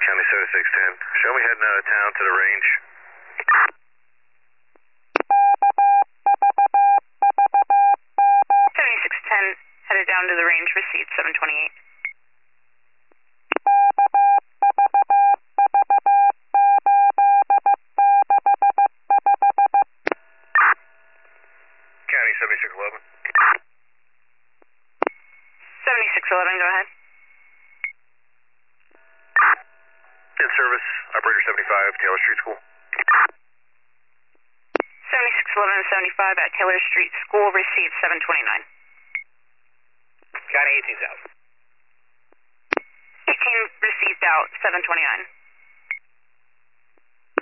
County 7610. Show me heading out of town to the range. 7610, headed down to the range, received 728. County 7611. 7611, go ahead. In service, operator 75, Taylor Street School. 7611 75 at Taylor Street School, received 729. County 18,000. 18 received out, 729.